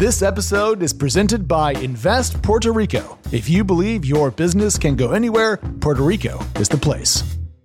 This episode is presented by Invest Puerto Rico. If you believe your business can go anywhere, Puerto Rico is the place.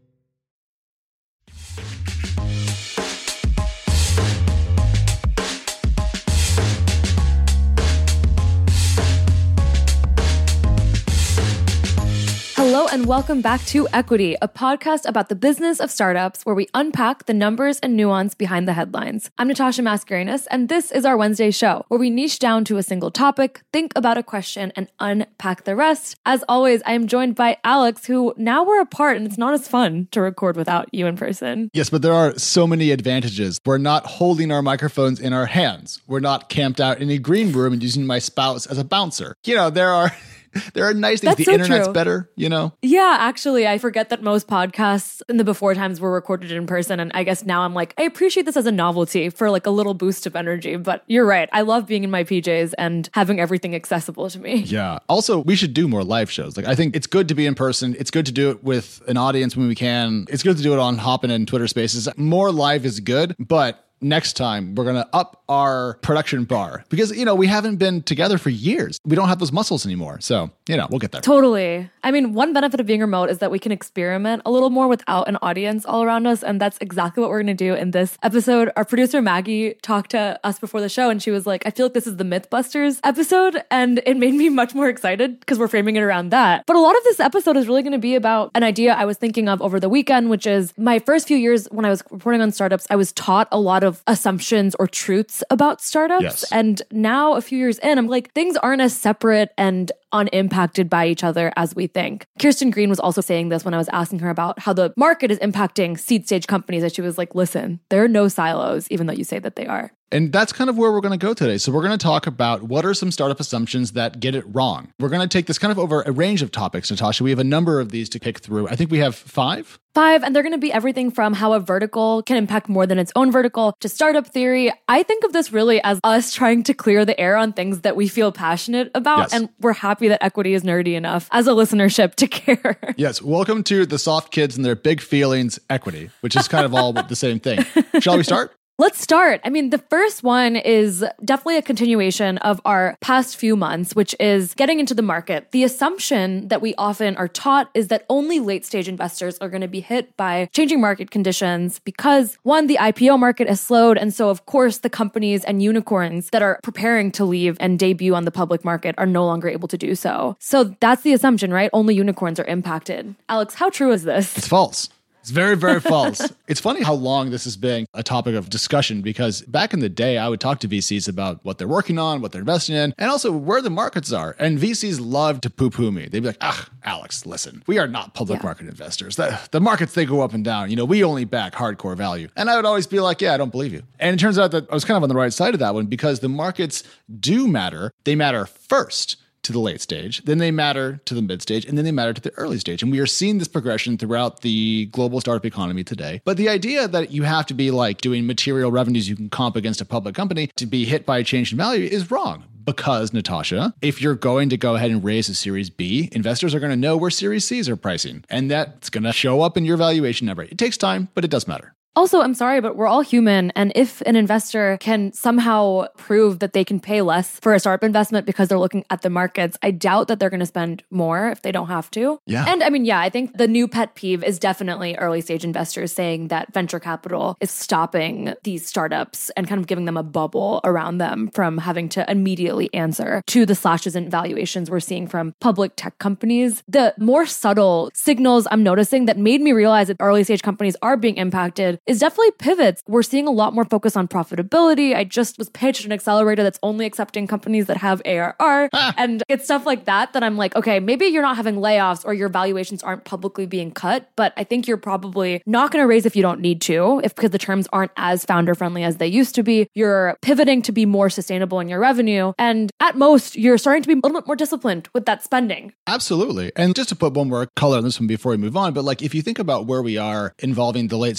Hello and welcome back to Equity, a podcast about the business of startups where we unpack the numbers and nuance behind the headlines. I'm Natasha Mascarenas, and this is our Wednesday show where we niche down to a single topic, think about a question, and unpack the rest. As always, I am joined by Alex, who now we're apart and it's not as fun to record without you in person. Yes, but there are so many advantages. We're not holding our microphones in our hands. We're not camped out in a green room and using my spouse as a bouncer. There are nice things. That's the internet's true. better, Yeah, actually, I forget that most podcasts in the before times were recorded in person. And I guess now I'm like, I appreciate this as a novelty for like a little boost of energy. But you're right. I love being in my PJs and having everything accessible to me. Yeah. Also, we should do more live shows. I think it's good to be in person. It's good to do it with an audience when we can. It's good to do it on Hopin and Twitter Spaces. More live is good, but next time, we're going to up our production bar because, we haven't been together for years. We don't have those muscles anymore. So, we'll get there. Totally. I mean, one benefit of being remote is that we can experiment a little more without an audience all around us. And that's exactly what we're going to do in this episode. Our producer, Maggie, talked to us before the show and she was like, I feel like this is the Mythbusters episode. And it made me much more excited because we're framing it around that. But a lot of this episode is really going to be about an idea I was thinking of over the weekend, which is my first few years when I was reporting on startups, I was taught a lot of assumptions or truths about startups. Yes. And now a few years in, I'm like, things aren't as separate and unimpacted by each other as we think. Kirsten Green was also saying this when I was asking her about how the market is impacting seed stage companies. And she was like, listen, there are no silos, even though you say that they are. And that's kind of where we're going to go today. So we're going to talk about what are some startup assumptions that get it wrong. We're going to take this kind of over a range of topics, Natasha. We have a number of these to pick through. I think we have five. And they're going to be everything from how a vertical can impact more than its own vertical to startup theory. I think of this really as us trying to clear the air on things that we feel passionate about. Yes. And we're happy that Equity is nerdy enough as a listenership to care. Yes. Welcome to the soft kids and their big feelings, Equity, which is kind of all the same thing. Shall we start? Let's start. I mean, the first one is definitely a continuation of our past few months, which is getting into the market. The assumption that we often are taught is that only late stage investors are going to be hit by changing market conditions because, one, the IPO market has slowed. And so, of course, the companies and unicorns that are preparing to leave and debut on the public market are no longer able to do so. So that's the assumption, right? Only unicorns are impacted. Alex, how true is this? It's false. It's very, very false. It's funny how long this has been a topic of discussion because back in the day, I would talk to VCs about what they're working on, what they're investing in, and also where the markets are. And VCs love to poo-poo me. They'd be like, Alex, listen, we are not public market investors. The markets, they go up and down. We only back hardcore value. And I would always be like, yeah, I don't believe you. And it turns out that I was kind of on the right side of that one because the markets do matter. They matter first to the late stage, then they matter to the mid stage, and then they matter to the early stage. And we are seeing this progression throughout the global startup economy today. But the idea that you have to be like doing material revenues you can comp against a public company to be hit by a change in value is wrong. Because, Natasha, if you're going to go ahead and raise a Series B, investors are going to know where Series C's are pricing. And that's going to show up in your valuation number. It takes time, but it does matter. Also, I'm sorry, but we're all human. And if an investor can somehow prove that they can pay less for a startup investment because they're looking at the markets, I doubt that they're going to spend more if they don't have to. Yeah. And I mean, I think the new pet peeve is definitely early stage investors saying that venture capital is stopping these startups and kind of giving them a bubble around them from having to immediately answer to the slashes in valuations we're seeing from public tech companies. The more subtle signals I'm noticing that made me realize that early stage companies are being impacted is definitely pivots. We're seeing a lot more focus on profitability. I just was pitched an accelerator that's only accepting companies that have ARR. And it's stuff like that I'm like, okay, maybe you're not having layoffs or your valuations aren't publicly being cut, but I think you're probably not going to raise if you don't need to, because the terms aren't as founder friendly as they used to be. You're pivoting to be more sustainable in your revenue. And at most, you're starting to be a little bit more disciplined with that spending. Absolutely. And just to put one more color on this one before we move on, but like if you think about where we are involving the late stage, obviously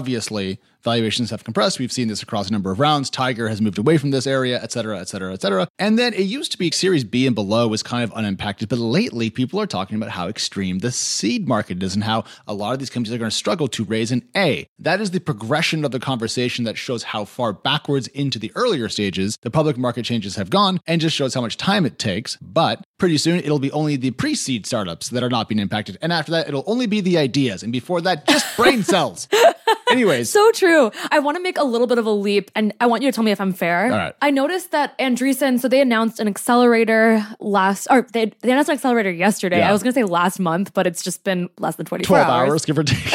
obviously, valuations have compressed. We've seen this across a number of rounds. Tiger has moved away from this area, et cetera, et cetera, et cetera. And then it used to be Series B and below was kind of unimpacted, but lately people are talking about how extreme the seed market is and how a lot of these companies are going to struggle to raise an A. That is the progression of the conversation that shows how far backwards into the earlier stages the public market changes have gone and just shows how much time it takes. But pretty soon it'll be only the pre-seed startups that are not being impacted. And after that, it'll only be the ideas. And before that, just brain cells. Anyways. So true. I want to make a little bit of a leap, and I want you to tell me if I'm fair. All right. I noticed that Andreessen, so they announced an accelerator they announced an accelerator yesterday. Yeah. I was going to say last month, but it's just been less than 24 12 hours, give or take.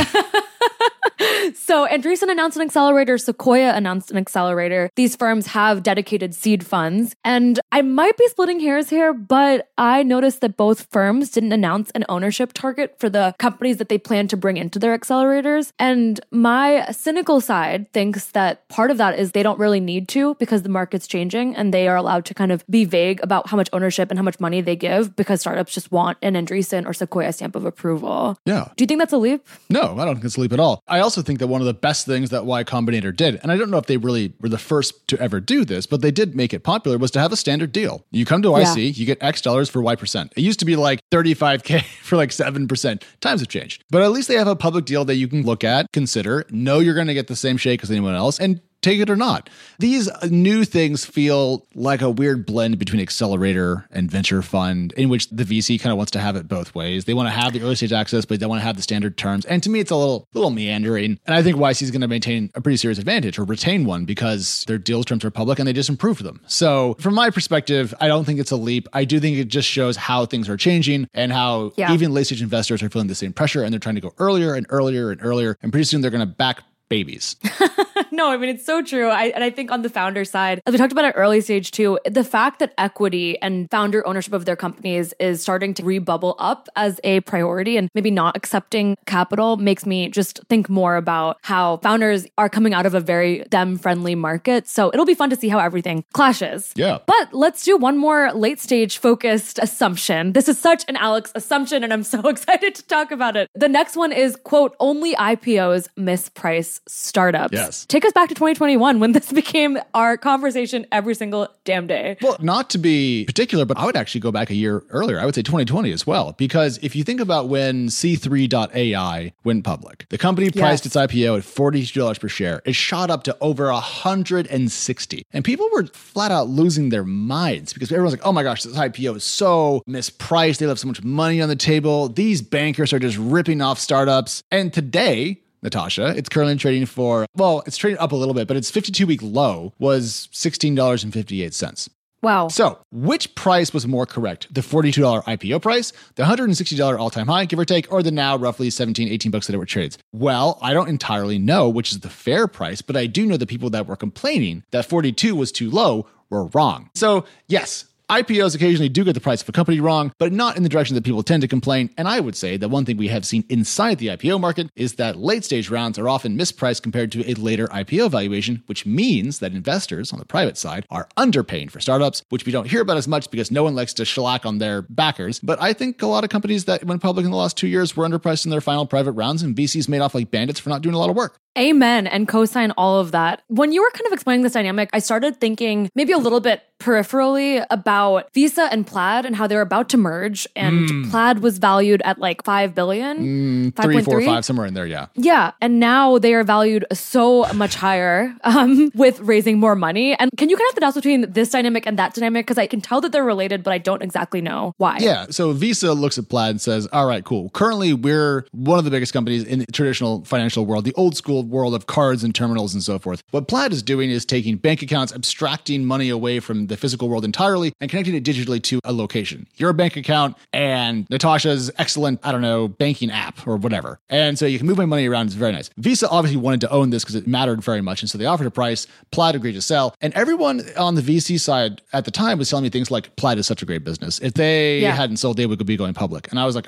So Andreessen announced an accelerator. Sequoia announced an accelerator. These firms have dedicated seed funds. And I might be splitting hairs here, but I noticed that both firms didn't announce an ownership target for the companies that they plan to bring into their accelerators. And my cynical side thinks that part of that is they don't really need to because the market's changing and they are allowed to kind of be vague about how much ownership and how much money they give because startups just want an Andreessen or Sequoia stamp of approval. Yeah. Do you think that's a leap? No, I don't think it's a leap at all. I also think that one of the best things that Y Combinator did, and I don't know if they really were the first to ever do this, but they did make it popular, was to have a standard deal. You come to YC, you get X dollars for Y%. It used to be like $35K for like 7%. Times have changed. But at least they have a public deal that you can look at, consider, know you're going to get the same shake as anyone else, and take it or not. These new things feel like a weird blend between accelerator and venture fund in which the VC kind of wants to have it both ways. They want to have the early stage access, but they want to have the standard terms. And to me, it's a little meandering. And I think YC is going to maintain a pretty serious advantage or retain one because their deals terms are public and they just improved them. So from my perspective, I don't think it's a leap. I do think it just shows how things are changing and how even late stage investors are feeling the same pressure and they're trying to go earlier and earlier and earlier. And pretty soon they're going to back babies. No, I mean, it's so true. And I think on the founder side, as we talked about at early stage too, the fact that equity and founder ownership of their companies is starting to rebubble up as a priority and maybe not accepting capital makes me just think more about how founders are coming out of a very them-friendly market. So it'll be fun to see how everything clashes. Yeah. But let's do one more late stage focused assumption. This is such an Alex assumption, and I'm so excited to talk about it. The next one is, quote, only IPOs misprice startups. Yes. Take us back to 2021 when this became our conversation every single damn day. Well, not to be particular, but I would actually go back a year earlier. I would say 2020 as well. Because if you think about when C3.ai went public, the company priced its IPO at $42 per share. It shot up to over $160. And people were flat out losing their minds because everyone's like, oh my gosh, this IPO is so mispriced. They left so much money on the table. These bankers are just ripping off startups. And today, Natasha, it's currently trading for, well, it's trading up a little bit, but its 52-week low was $16.58. Wow. So, which price was more correct? The $42 IPO price, the $160 all-time high, give or take, or the now roughly 17, 18 bucks that it were trades? Well, I don't entirely know which is the fair price, but I do know the people that were complaining that 42 was too low were wrong. So, yes, IPOs occasionally do get the price of a company wrong, but not in the direction that people tend to complain. And I would say that one thing we have seen inside the IPO market is that late stage rounds are often mispriced compared to a later IPO valuation, which means that investors on the private side are underpaying for startups, which we don't hear about as much because no one likes to shellac on their backers. But I think a lot of companies that went public in the last 2 years were underpriced in their final private rounds, and VCs made off like bandits for not doing a lot of work. Amen, and co-sign all of that. When you were kind of explaining this dynamic, I started thinking maybe a little bit peripherally about Visa and Plaid and how they're about to merge. And Plaid was valued at like $5 billion, 3, 4, 5, somewhere in there, yeah. Yeah, and now they are valued so much higher with raising more money. And can you connect the dots between this dynamic and that dynamic? Because I can tell that they're related, but I don't exactly know why. Yeah, so Visa looks at Plaid and says, all right, cool. Currently, we're one of the biggest companies in the traditional financial world, the old school world of cards and terminals and so forth. What Plaid is doing is taking bank accounts, abstracting money away from the physical world entirely and connecting it digitally to a location. Your bank account and Natasha's excellent, banking app or whatever. And so you can move my money around. It's very nice. Visa obviously wanted to own this because it mattered very much. And so they offered a price. Plaid agreed to sell. And everyone on the VC side at the time was telling me things like, Plaid is such a great business. If they hadn't sold, they would be going public. And I was like, all right,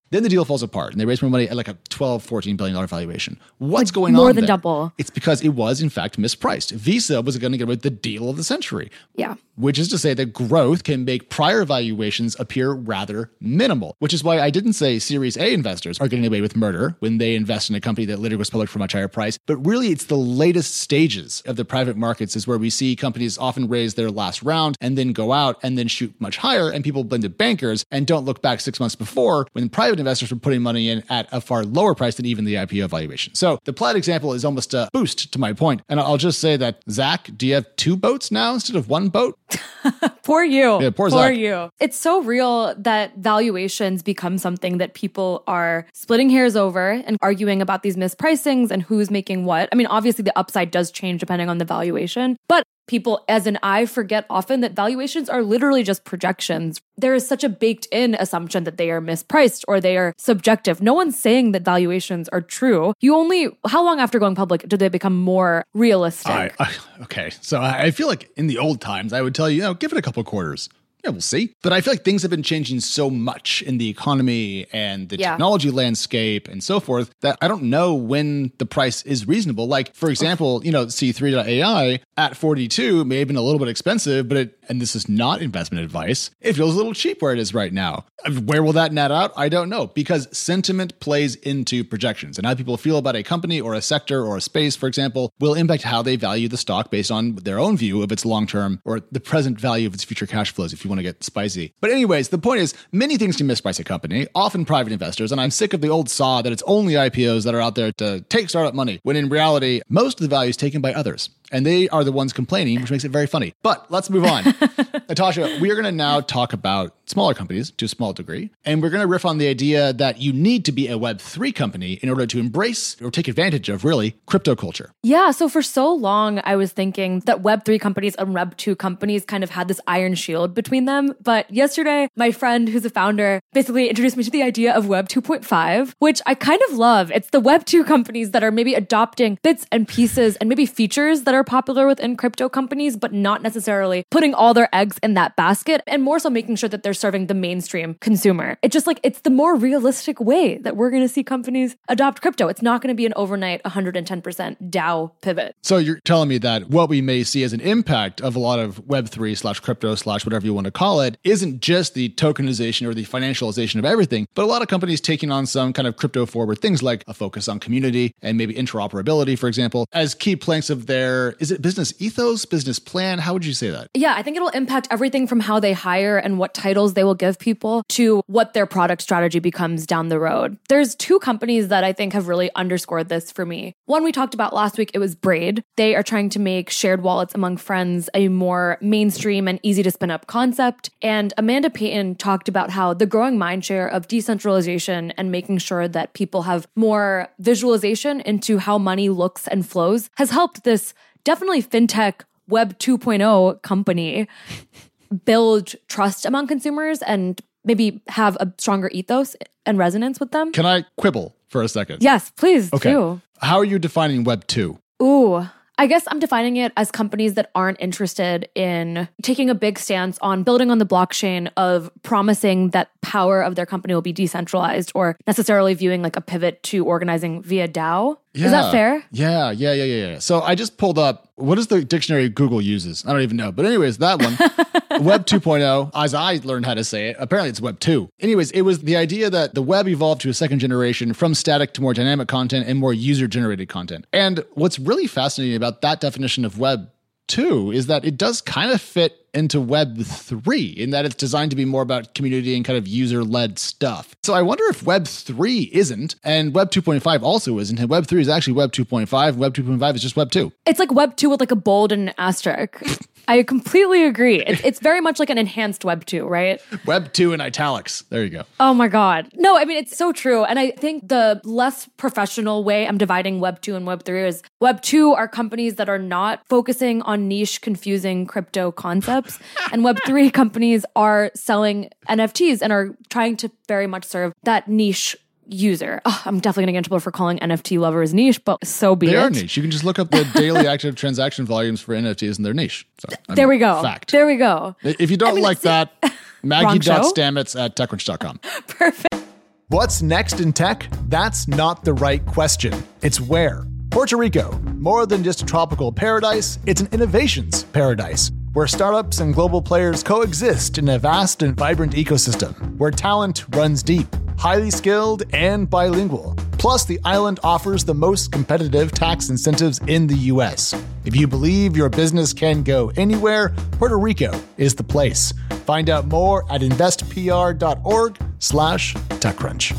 Then the deal falls apart and they raise more money at like a $12-14 billion valuation. What's going on More than there? double. It's because it was, in fact, mispriced. Visa was going to get away with the deal of the century. Yeah. Which is to say that growth can make prior valuations appear rather minimal, which is why I didn't say Series A investors are getting away with murder when they invest in a company that later goes public for a much higher price. But really, it's the latest stages of the private markets is where we see companies often raise their last round and then go out and then shoot much higher, and people blend to bankers and don't look back 6 months before when private investors were putting money in at a far lower price than even the IPO valuation. So the Plaid example is almost a boost to my point. And I'll just say that, Zach, do you have 2 boats now instead of 1 boat? Poor you. Yeah, poor Zach. You. It's so real that valuations become something that people are splitting hairs over and arguing about these mispricings and who's making what. I mean, obviously the upside does change depending on the valuation, but people, as an I, forget often that valuations are literally just projections. There is such a baked-in assumption that they are mispriced or they are subjective. No one's saying that valuations are true. How long after going public do they become more realistic? Okay, so I feel like in the old times, I would tell you, give it a couple quarters. Yeah, we'll see. But I feel like things have been changing so much in the economy and the technology landscape and so forth that I don't know when the price is reasonable. Like, for example, C3.ai at 42 may have been a little bit expensive, but and this is not investment advice, it feels a little cheap where it is right now. Where will that net out? I don't know, because sentiment plays into projections, and how people feel about a company or a sector or a space, for example, will impact how they value the stock based on their own view of its long-term or the present value of its future cash flows, if you want to get spicy. But anyways, the point is, many things can misprice a company, often private investors, and I'm sick of the old saw that it's only IPOs that are out there to take startup money, when in reality, most of the value is taken by others. And they are the ones complaining, which makes it very funny. But let's move on. Natasha, we are going to now talk about smaller companies to a small degree. And we're going to riff on the idea that you need to be a Web3 company in order to embrace or take advantage of, really, crypto culture. Yeah. So for so long, I was thinking that Web3 companies and Web2 companies kind of had this iron shield between them. But yesterday, my friend who's a founder basically introduced me to the idea of Web 2.5, which I kind of love. It's the Web2 companies that are maybe adopting bits and pieces and maybe features that are popular within crypto companies, but not necessarily putting all their eggs in that basket, and more so making sure that they're serving the mainstream consumer. It's just like, it's the more realistic way that we're going to see companies adopt crypto. It's not going to be an overnight 110% DAO pivot. So you're telling me that what we may see as an impact of a lot of Web3/crypto/ whatever you want to call it isn't just the tokenization or the financialization of everything, but a lot of companies taking on some kind of crypto forward things like a focus on community and maybe interoperability, for example, as key planks of their, is it business ethos, business plan? How would you say that? Yeah, I think it'll impact everything from how they hire and what titles they will give people to what their product strategy becomes down the road. There's 2 companies that I think have really underscored this for me. One we talked about last week, it was Braid. They are trying to make shared wallets among friends a more mainstream and easy to spin up concept. And Amanda Payton talked about how the growing mindshare of decentralization and making sure that people have more visualization into how money looks and flows has helped this definitely fintech Web 2.0 company build trust among consumers and maybe have a stronger ethos and resonance with them. Can I quibble for a second? Yes, please Okay. do. How are you defining Web 2? Ooh, I guess I'm defining it as companies that aren't interested in taking a big stance on building on the blockchain of promising that power of their company will be decentralized or necessarily viewing like a pivot to organizing via DAO. Is that fair? Yeah. So I just pulled up, what is the dictionary Google uses? I don't even know. But anyways, that one, Web 2.0, as I learned how to say it, apparently it's Web 2. Anyways, it was the idea that the web evolved to a second generation from static to more dynamic content and more user-generated content. And what's really fascinating about that definition of Web 2 is that it does kind of fit into Web 3 in that it's designed to be more about community and kind of user-led stuff. So I wonder if Web 3 isn't, and Web 2.5 also isn't, and Web 3 is actually Web 2.5, Web 2.5 is just Web 2. It's like Web 2 with like a bold and an asterisk. I completely agree. It's very much like an enhanced Web 2, right? Web 2 in italics. There you go. Oh my God. No, I mean, it's so true. And I think the less professional way I'm dividing Web 2 and Web 3 is Web 2 are companies that are not focusing on niche, confusing crypto concepts. And Web 3 companies are selling NFTs and are trying to very much serve that niche user. Oh, I'm definitely going to get in trouble for calling NFT lovers niche, but so be it. They are niche. You can just look up the daily active transaction volumes for NFTs and they're niche. So, there we go. Fact. There we go. If you don't like that, Maggie.Stamets at TechCrunch.com. Perfect. What's next in tech? That's not the right question. It's where. Puerto Rico, more than just a tropical paradise, it's an innovations paradise, where startups and global players coexist in a vast and vibrant ecosystem, where talent runs deep, highly skilled and bilingual. Plus, the island offers the most competitive tax incentives in the US. If you believe your business can go anywhere, Puerto Rico is the place. Find out more at investpr.org/TechCrunch.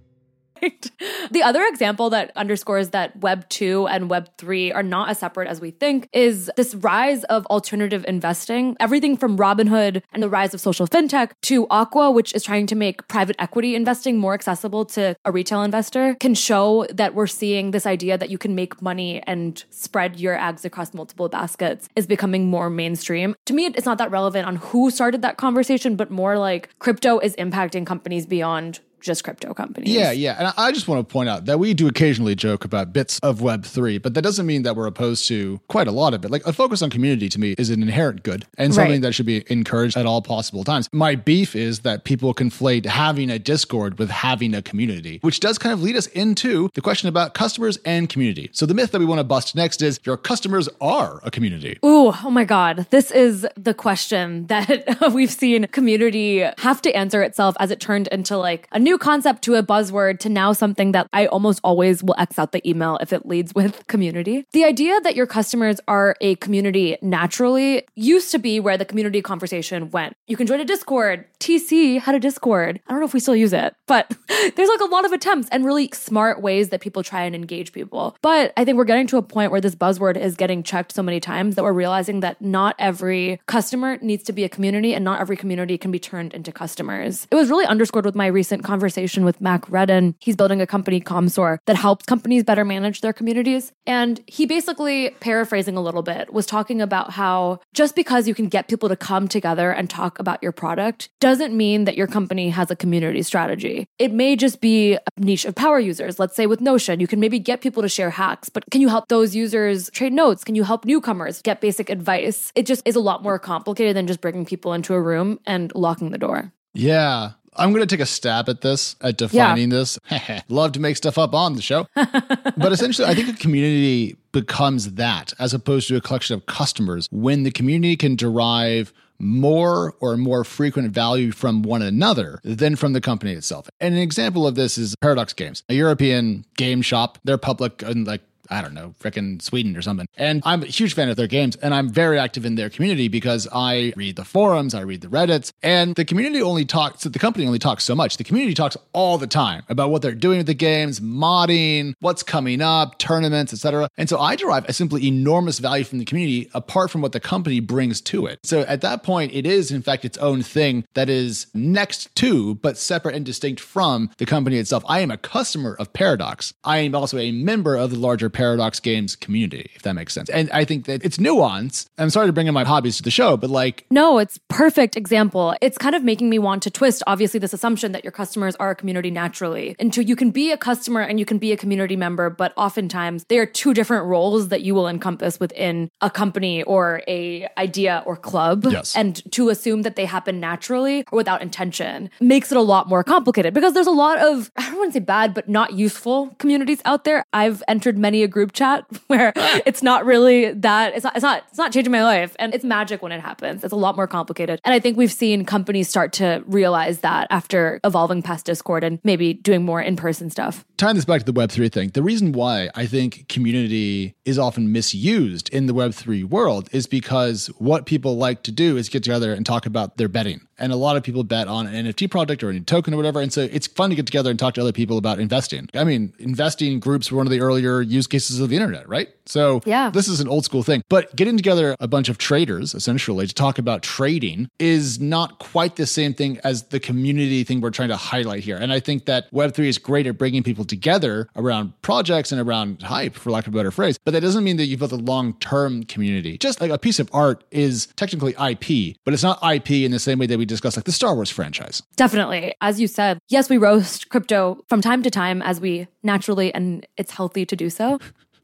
The other example that underscores that Web 2 and Web 3 are not as separate as we think is this rise of alternative investing. Everything from Robinhood and the rise of social fintech to Aqua, which is trying to make private equity investing more accessible to a retail investor, can show that we're seeing this idea that you can make money and spread your eggs across multiple baskets is becoming more mainstream. To me, it's not that relevant on who started that conversation, but more like crypto is impacting companies beyond just crypto companies. Yeah. And I just want to point out that we do occasionally joke about bits of Web3, but that doesn't mean that we're opposed to quite a lot of it. Like a focus on community to me is an inherent good and something that should be encouraged at all possible times. My beef is that people conflate having a Discord with having a community, which does kind of lead us into the question about customers and community. So the myth that we want to bust next is your customers are a community. Ooh, oh my God. This is the question that we've seen community have to answer itself as it turned into like a new concept to a buzzword to now something that I almost always will X out the email if it leads with community. The idea that your customers are a community naturally used to be where the community conversation went. You can join a Discord. TC had a Discord. I don't know if we still use it, but there's like a lot of attempts and really smart ways that people try and engage people. But I think we're getting to a point where this buzzword is getting checked so many times that we're realizing that not every customer needs to be a community and not every community can be turned into customers. It was really underscored with my recent conversation with Mac Redden. He's building a company, Comsor, that helps companies better manage their communities. And he basically, paraphrasing a little bit, was talking about how just because you can get people to come together and talk about your product doesn't mean that your company has a community strategy. It may just be a niche of power users. Let's say with Notion, you can maybe get people to share hacks, but can you help those users trade notes? Can you help newcomers get basic advice? It just is a lot more complicated than just bringing people into a room and locking the door. Yeah. I'm going to take a stab at this, at defining this. Love to make stuff up on the show. But essentially, I think a community becomes that as opposed to a collection of customers when the community can derive more or more frequent value from one another than from the company itself. And an example of this is Paradox Games, a European game shop. They're public and like, I don't know, frickin' Sweden or something. And I'm a huge fan of their games, and I'm very active in their community because I read the forums, I read the Reddits, and the community only talks, the company only talks so much. The community talks all the time about what they're doing with the games, modding, what's coming up, tournaments, etc. And so I derive a simply enormous value from the community apart from what the company brings to it. So at that point, it is in fact its own thing that is next to, but separate and distinct from the company itself. I am a customer of Paradox. I am also a member of the larger Paradox Games community, if that makes sense. And I think that it's nuanced. I'm sorry to bring in my hobbies to the show, but like... No, it's perfect example. It's kind of making me want to twist, obviously, this assumption that your customers are a community naturally into you can be a customer and you can be a community member, but oftentimes they are two different roles that you will encompass within a company or a idea or club. Yes. And to assume that they happen naturally or without intention makes it a lot more complicated because there's a lot of, I don't want to say bad, but not useful communities out there. I've entered many a group chat where it's not really that, it's not changing my life. And it's magic when it happens. It's a lot more complicated. And I think we've seen companies start to realize that after evolving past Discord and maybe doing more in-person stuff. Tying this back to the Web3 thing, the reason why I think community is often misused in the Web3 world is because what people like to do is get together and talk about their betting. And a lot of people bet on an NFT project or a token or whatever. And so it's fun to get together and talk to other people about investing. I mean, investing groups were one of the earlier use cases of the internet, right? So This is an old school thing. But getting together a bunch of traders, essentially, to talk about trading is not quite the same thing as the community thing we're trying to highlight here. And I think that Web3 is great at bringing people together around projects and around hype, for lack of a better phrase. But that doesn't mean that you've built a long-term community. Just like a piece of art is technically IP, but it's not IP in the same way that we discussed like the Star Wars franchise. Definitely. As you said, yes, we roast crypto from time to time as we naturally, and it's healthy to do so.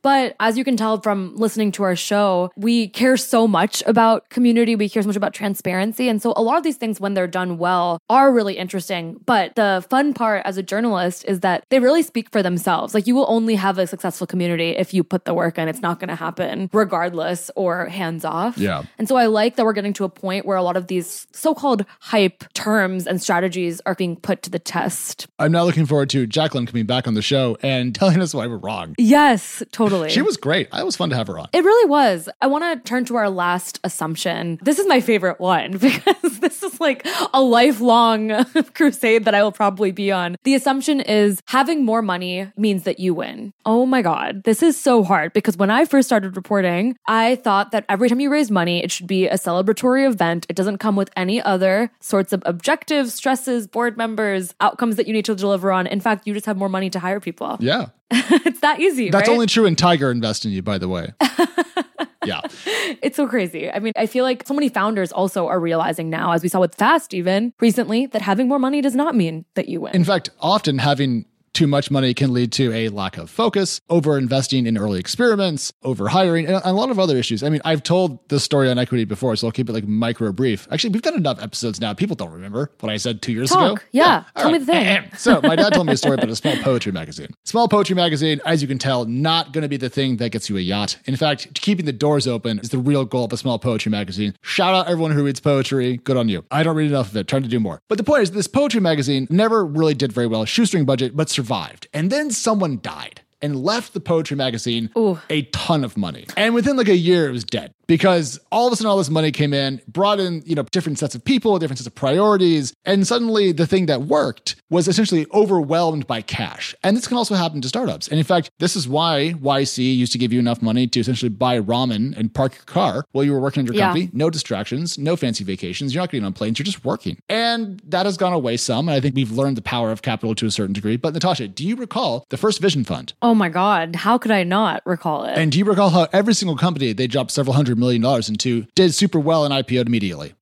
But as you can tell from listening to our show, we care so much about community. We care so much about transparency. And so a lot of these things, when they're done well, are really interesting. But the fun part as a journalist is that they really speak for themselves. Like, you will only have a successful community if you put the work in. It's not going to happen regardless or hands off. Yeah. And so I like that we're getting to a point where a lot of these so-called hype terms and strategies are being put to the test. I'm now looking forward to Jacqueline coming back on the show and telling us why we're wrong. Yes, totally. She was great. It was fun to have her on. It really was. I want to turn to our last assumption. This is my favorite one because this is like a lifelong crusade that I will probably be on. The assumption is having more money means that you win. Oh my God. This is so hard because when I first started reporting, I thought that every time you raise money, it should be a celebratory event. It doesn't come with any other sorts of objectives, stresses, board members, outcomes that you need to deliver on. In fact, you just have more money to hire people. Yeah. It's that easy, That's right? only true when Tiger invests in you, by the way. Yeah. It's so crazy. I mean, I feel like so many founders also are realizing now, as we saw with Fast even recently, that having more money does not mean that you win. In fact, often having too much money can lead to a lack of focus, over investing in early experiments, over hiring, and a lot of other issues. I mean, I've told this story on equity before, so I'll keep it like micro brief. Actually, we've done enough episodes now. People don't remember what I said 2 years ago. Yeah. All Tell me right. the thing. So my dad told me a story about a small poetry magazine. Small poetry magazine, as you can tell, not going to be the thing that gets you a yacht. In fact, keeping the doors open is the real goal of a small poetry magazine. Shout out everyone who reads poetry. Good on you. I don't read enough of it. Trying to do more. But the point is, this poetry magazine never really did very well. Shoestring budget, but survived. And then someone died and left the poetry magazine a ton of money. And within like a year, it was dead. Because all of a sudden, all this money came in, brought in, different sets of people, different sets of priorities. And suddenly the thing that worked was essentially overwhelmed by cash. And this can also happen to startups. And in fact, this is why YC used to give you enough money to essentially buy ramen and park your car while you were working at your company. No distractions, no fancy vacations. You're not getting on planes. You're just working. And that has gone away some. And I think we've learned the power of capital to a certain degree. But Natasha, do you recall the first Vision Fund? Oh my God. How could I not recall it? And do you recall how every single company they dropped several $100 million into did super well and IPO'd immediately?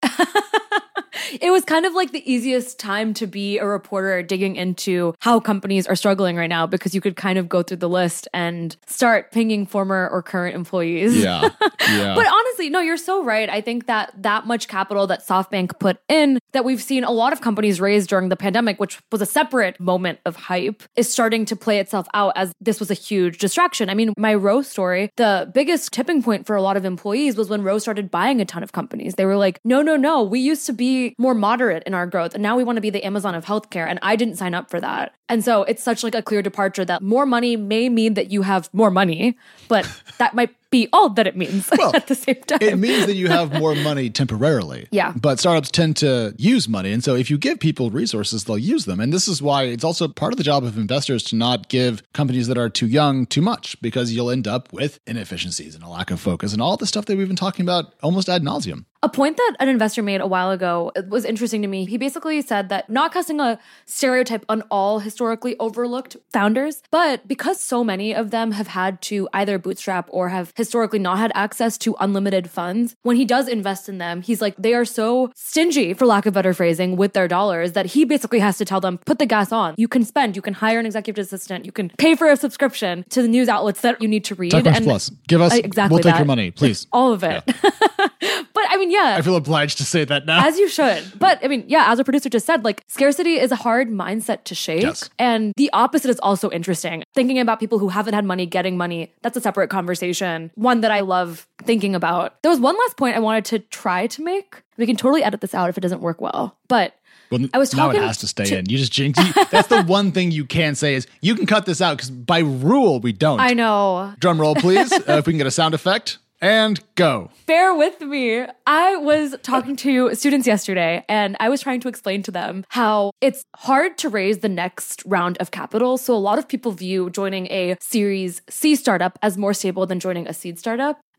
It was kind of like the easiest time to be a reporter digging into how companies are struggling right now because you could kind of go through the list and start pinging former or current employees. Yeah. But honestly, no, you're so right. I think that much capital that SoftBank put in that we've seen a lot of companies raise during the pandemic, which was a separate moment of hype, is starting to play itself out as this was a huge distraction. I mean, my Roe story, the biggest tipping point for a lot of employees was when Roe started buying a ton of companies. They were like, no, we used to be more moderate in our growth. And now we want to be the Amazon of healthcare. And I didn't sign up for that. And so it's such like a clear departure that more money may mean that you have more money, but that might be all that it means at the same time. It means that you have more money temporarily. Yeah. But startups tend to use money. And so if you give people resources, they'll use them. And this is why it's also part of the job of investors to not give companies that are too young too much, because you'll end up with inefficiencies and a lack of focus and all the stuff that we've been talking about almost ad nauseum. A point that an investor made a while ago was interesting to me. He basically said that not casting a stereotype on all historically overlooked founders, but because so many of them have had to either bootstrap or have historically not had access to unlimited funds, when he does invest in them, he's like, they are so stingy, for lack of better phrasing, with their dollars that he basically has to tell them, put the gas on. You can spend, you can hire an executive assistant, you can pay for a subscription to the news outlets that you need to read. TechCrunch Plus. Give us, exactly we'll take that. your money, please. All of it. Yeah. But I mean, yeah. I feel obliged to say that now. As you should. But I mean, yeah, as our producer just said, like scarcity is a hard mindset to shake. Yes. And the opposite is also interesting. Thinking about people who haven't had money getting money, that's a separate conversation. One that I love thinking about. There was one last point I wanted to try to make. We can totally edit this out if it doesn't work well. But I was now talking it has to stay in. You just jinx it. That's the one thing you can say is you can cut this out because by rule we don't. I know. Drum roll, please. If we can get a sound effect. And go. Bear with me. I was talking to students yesterday and I was trying to explain to them how it's hard to raise the next round of capital. So a lot of people view joining a Series C startup as more stable than joining a seed startup.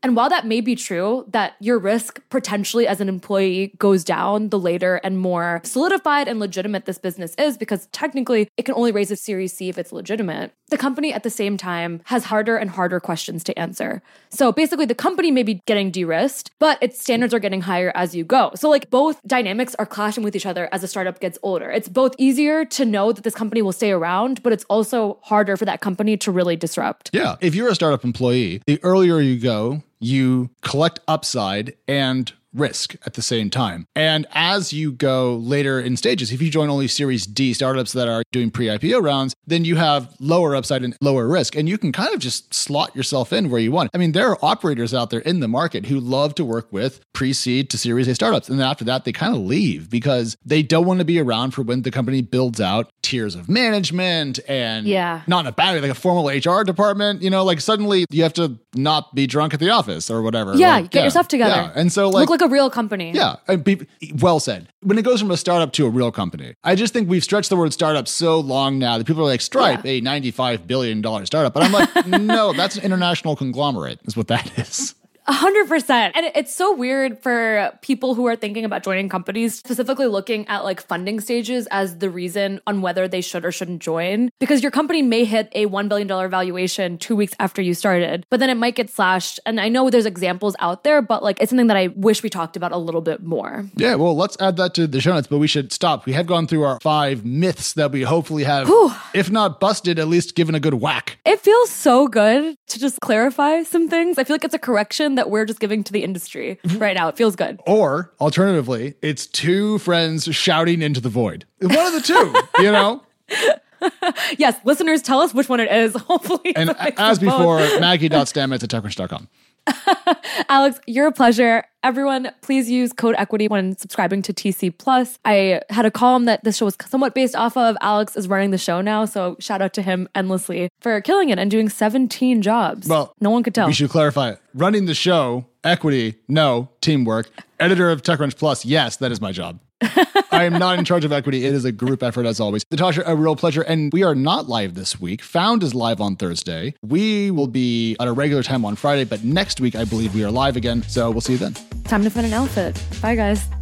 And while that may be true, that your risk potentially as an employee goes down the later and more solidified and legitimate this business is, because technically it can only raise a Series C if it's legitimate, the company at the same time has harder and harder questions to answer. So basically the company may be getting de-risked, but its standards are getting higher as you go. So like both dynamics are clashing with each other as a startup gets older. It's both easier to know that this company will stay around, but it's also harder for that company to really disrupt. Yeah. If you're a startup employee, the earlier you go, you collect upside and risk at the same time. And as you go later in stages, if you join only Series D startups that are doing pre-IPO rounds, then you have lower upside and lower risk. And you can kind of just slot yourself in where you want. I mean, there are operators out there in the market who love to work with pre-seed to Series A startups. And then after that, they kind of leave because they don't want to be around for when the company builds out tiers of management and not in a bad way, like a formal HR department, like suddenly you have to not be drunk at the office or whatever. Yeah, get yourself together. Yeah. And so look like a real company. Yeah. Well said. When it goes from a startup to a real company, I just think we've stretched the word startup so long now that people are like, Stripe, a $95 billion startup. But I'm like, no, that's an international conglomerate is what that is. 100%. And it's so weird for people who are thinking about joining companies, specifically looking at like funding stages as the reason on whether they should or shouldn't join, because your company may hit a $1 billion valuation 2 weeks after you started, but then it might get slashed. And I know there's examples out there, but like it's something that I wish we talked about a little bit more. Yeah, well, let's add that to the show notes, but we should stop. We have gone through our 5 myths that we hopefully have, if not busted, at least given a good whack. It feels so good to just clarify some things. I feel like it's a correction that we're just giving to the industry right now. It feels good. Or alternatively, it's 2 friends shouting into the void. One of the two, Yes, listeners, tell us which one it is. Hopefully. And as before, Maggie.stamets@techcrunch.com. Alex, you're a pleasure. Everyone, please use code equity when subscribing to TC Plus. I had a column that this show was somewhat based off of. Alex is running the show now, so shout out to him endlessly for killing it and doing 17 jobs. Well, no one could tell. We should clarify. Running the show, equity, no. Teamwork. Editor of TechCrunch Plus, yes, that is my job. I am not in charge of equity. It is a group effort as always. Natasha, a real pleasure. And we are not live this week. Found is live on Thursday. We will be at a regular time on Friday, but next week I believe we are live again. So we'll see you then. Time to find an outfit. Bye, guys.